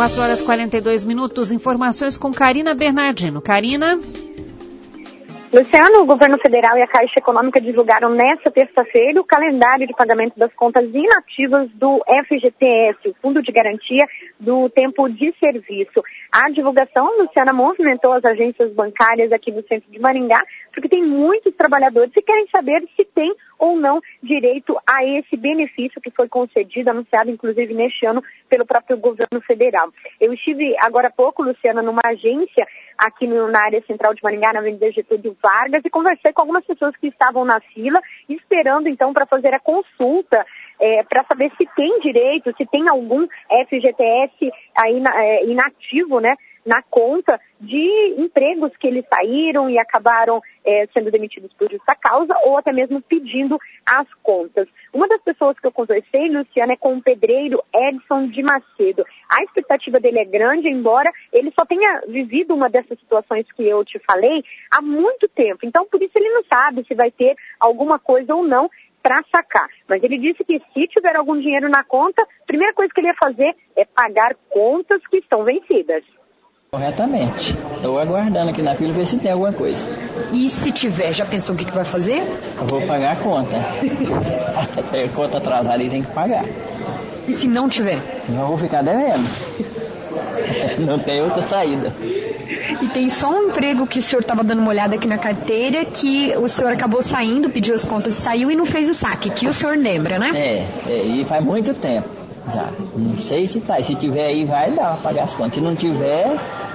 4h42, informações com Carina Bernardino. Carina? Luciano, o governo federal e a Caixa Econômica divulgaram nesta terça-feira o calendário de pagamento das contas inativas do FGTS, o Fundo de Garantia do Tempo de Serviço. A divulgação, Luciana, movimentou as agências bancárias aqui no centro de Maringá, porque tem muitos trabalhadores que querem saber se tem ou não direito a esse benefício que foi concedido, anunciado inclusive neste ano pelo próprio governo federal. Eu estive agora há pouco, Luciana, numa agência aqui na área central de Maringá, na Avenida Getúlio Vargas, e conversei com algumas pessoas que estavam na fila, esperando então para fazer a consulta, para saber se tem direito, se tem algum FGTS aí inativo, né, na conta de empregos que eles saíram e acabaram sendo demitidos por justa causa ou até mesmo pedindo as contas. Uma das pessoas que eu conversei, Luciana, é com o pedreiro Edson de Macedo. A expectativa dele é grande, embora ele só tenha vivido uma dessas situações que eu te falei há muito tempo. Então, por isso ele não sabe se vai ter alguma coisa ou não para sacar. Mas ele disse que se tiver algum dinheiro na conta, a primeira coisa que ele ia fazer é pagar contas que estão vencidas. Corretamente. Estou aguardando aqui na fila ver se tem alguma coisa. E se tiver, já pensou o que vai fazer? Eu vou pagar a conta. A conta atrasada e tem que pagar. E se não tiver? Eu vou ficar devendo. Não tem outra saída. E tem só um emprego que o senhor estava dando uma olhada aqui na carteira, que o senhor acabou saindo, pediu as contas, saiu e não fez o saque, que o senhor lembra, né? E faz muito tempo já. Não sei se tá. Se tiver aí, vai dar para pagar as contas. Se não tiver,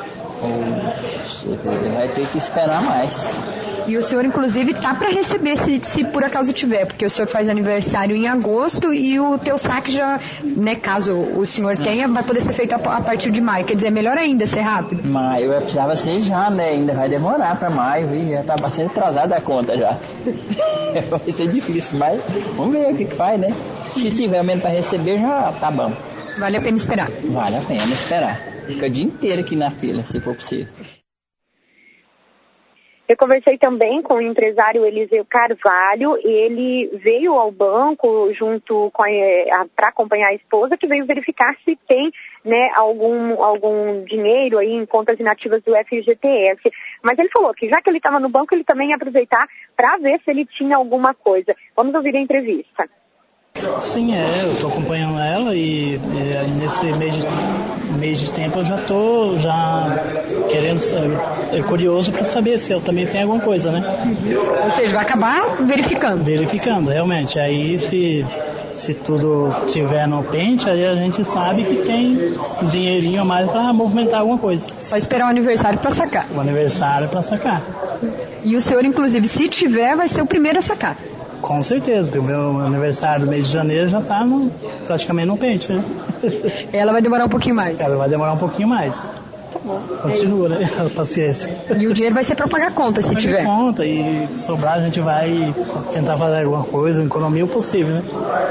vai ter que esperar mais. E o senhor, inclusive, tá para receber se por acaso tiver, porque o senhor faz aniversário em agosto e o teu saque já, né, caso o senhor tenha, vai poder ser feito a partir de maio. Quer dizer, melhor ainda ser rápido. Maio precisava ser já, né? Ainda vai demorar para maio, viu? Já tá bastante atrasada a conta já. Vai ser difícil, mas vamos ver o que faz, né? Se tiver mesmo para receber, já tá bom. Vale a pena esperar. Vale a pena esperar. Fica o dia inteiro aqui na fila, se for possível. Eu conversei também com o empresário Eliseu Carvalho. Ele veio ao banco junto com para acompanhar a esposa, que veio verificar se tem, né, algum dinheiro aí em contas inativas do FGTS. Mas ele falou que já que ele estava no banco, ele também ia aproveitar para ver se ele tinha alguma coisa. Vamos ouvir a entrevista. Sim, eu estou acompanhando ela e nesse mês de tempo eu já estou querendo curioso para saber se eu também tenho alguma coisa, né? Ou seja, vai acabar verificando. Verificando, realmente. Aí se tudo tiver no pente, aí a gente sabe que tem dinheirinho a mais para movimentar alguma coisa. Só esperar o aniversário para sacar. O aniversário para sacar. E o senhor, inclusive, se tiver, vai ser o primeiro a sacar. Com certeza, porque o meu aniversário do mês de janeiro já está praticamente no pente, né? Ela vai demorar um pouquinho mais. Ela vai demorar um pouquinho mais. Tá bom. Continua, né? Paciência. E o dinheiro vai ser para pagar conta, se tiver. Pagar conta e sobrar a gente vai tentar fazer alguma coisa, economia o possível, né?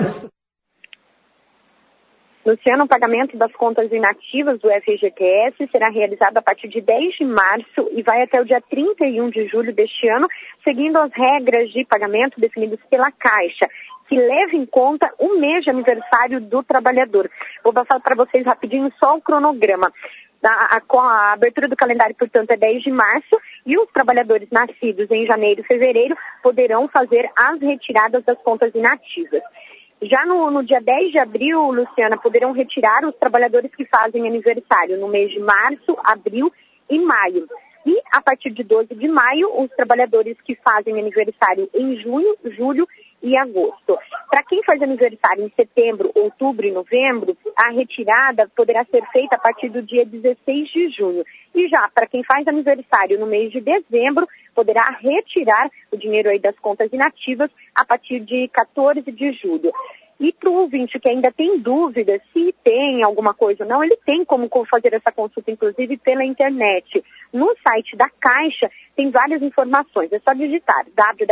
Luciano, o pagamento das contas inativas do FGTS será realizado a partir de 10 de março e vai até o dia 31 de julho deste ano, seguindo as regras de pagamento definidas pela Caixa, que leva em conta o mês de aniversário do trabalhador. Vou passar para vocês rapidinho só o cronograma. A abertura do calendário, portanto, é 10 de março e os trabalhadores nascidos em janeiro e fevereiro poderão fazer as retiradas das contas inativas. Já no dia 10 de abril, Luciana, poderão retirar os trabalhadores que fazem aniversário no mês de março, abril e maio. E a partir de 12 de maio, os trabalhadores que fazem aniversário em junho, julho e agosto. Para quem faz aniversário em setembro, outubro e novembro, a retirada poderá ser feita a partir do dia 16 de junho. E já para quem faz aniversário no mês de dezembro, poderá retirar o dinheiro aí das contas inativas a partir de 14 de julho. E para o ouvinte que ainda tem dúvida se tem alguma coisa ou não, ele tem como fazer essa consulta, inclusive pela internet. No site da Caixa tem várias informações. É só digitar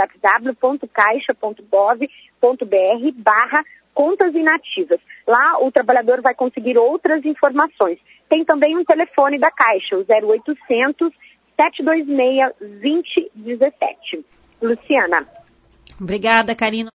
www.caixa.gov.br/contas inativas. Lá o trabalhador vai conseguir outras informações. Tem também um telefone da Caixa, o 0800 726 2017. Luciana. Obrigada, Karina.